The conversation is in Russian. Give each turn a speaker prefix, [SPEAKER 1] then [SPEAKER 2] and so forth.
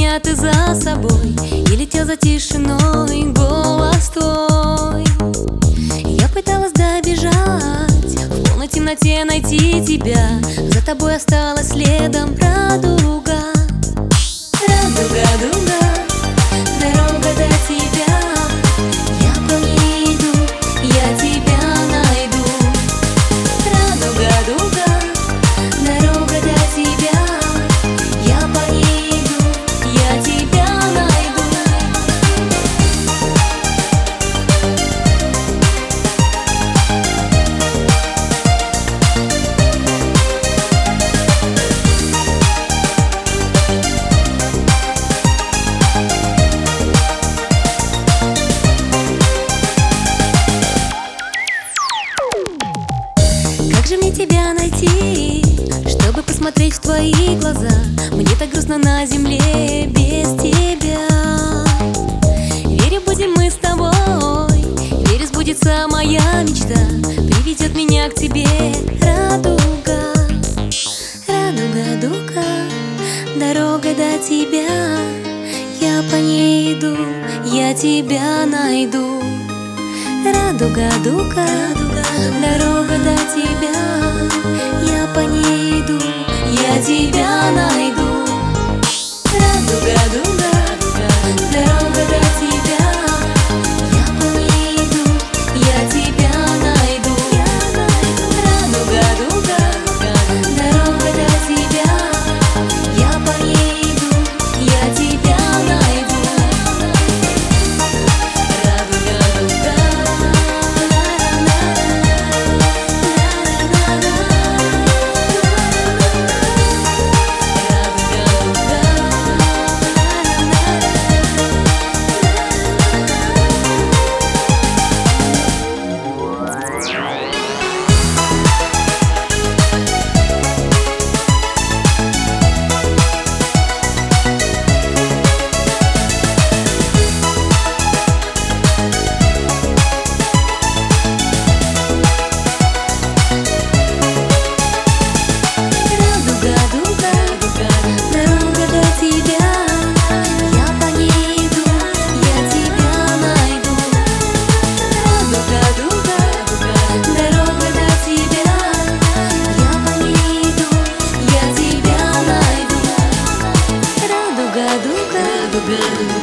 [SPEAKER 1] меня ты за собой, и летел за тишиной голос твой. Я пыталась добежать, в полной темноте найти тебя. За тобой осталась следом радуга. Радуга, дуга, дорога до тебя. Я по ней иду, я тебя найду. Радуга, дуга, дорога до тебя. Я по ней иду, я тебя найду. Как же мне тебя найти, чтобы посмотреть в твои глаза? Мне так грустно на земле без тебя. Верю, будем мы с тобой, верю, сбудется моя мечта. Приведет меня к тебе радуга. Радуга, дуга, дорога до тебя. Я по ней иду, я тебя найду. Радуга, дуга, дорога до тебя. Я по ней иду, я тебя найду. Радуга, дуга, дорога до тебя. Я по ней иду, я тебя найду. Радуга, дуга, дорога до тебя. Я по ней иду, я тебя найду. Good.